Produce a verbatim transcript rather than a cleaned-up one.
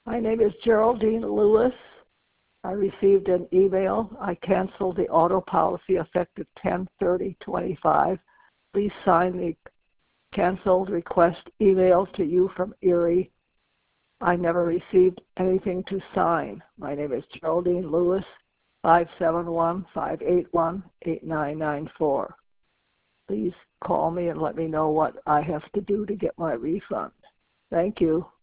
My name is Geraldine Lewis. I received an email. I canceled the auto policy effective ten thirty twenty-five. Please sign the canceled request email to you from Erie. I never received anything to sign. My name is Geraldine Lewis, five seven one, five eight one, eight nine nine four. Please call me and let me know what I have to do to get my refund. Thank you.